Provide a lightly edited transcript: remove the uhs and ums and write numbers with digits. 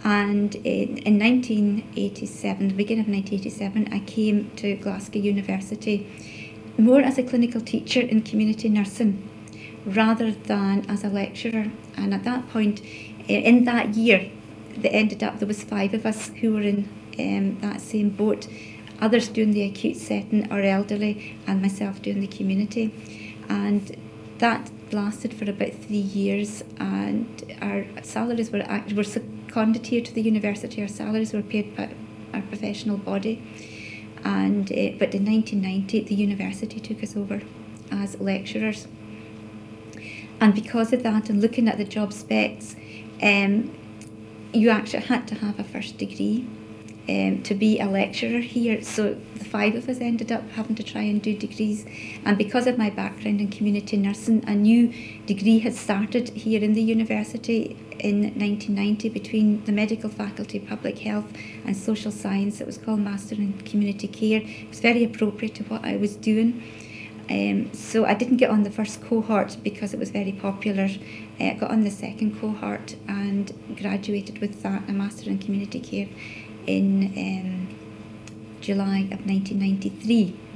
And in 1987, the beginning of 1987, I came to Glasgow University more as a clinical teacher in community nursing rather than as a lecturer. And at that point, in that year, there was 5 of us who were in that same boat, others doing the acute setting or elderly, and myself doing the community. And that lasted for about 3 years, and our salaries were seconded here to the university. Our salaries were paid by our professional body. And but in 1990, the university took us over as lecturers. And because of that, and looking at the job specs, you actually had to have a first degree to be a lecturer here. So the 5 of us ended up having to try and do degrees. And because of my background in community nursing, a new degree had started here in the university in 1990 between the medical faculty, public health and social science. It was called Master in Community Care. It was very appropriate to what I was doing. So I didn't get on the first cohort because it was very popular. I got on the second cohort and graduated with that, a Master in Community Care, in July of 1993.